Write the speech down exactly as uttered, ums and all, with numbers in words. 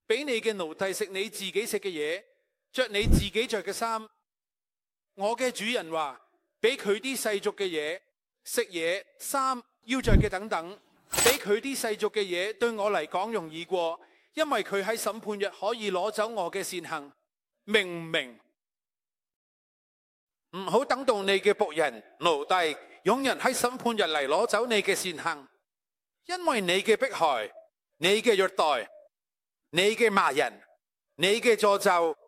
俾你嘅奴隸食你自己食嘅嘢，着你自己着嘅衫。我嘅主人話，俾佢啲世俗嘅嘢，食嘢、衫、要着嘅等等，俾佢啲世俗嘅嘢對我嚟講容易過，因為佢喺審判日可以攞走我嘅善行，明唔明？唔好等到你嘅僕人、奴隸、傭人喺審判日嚟攞走你嘅善行，因為你嘅迫害、你嘅虐待、你嘅罵人、你嘅詛咒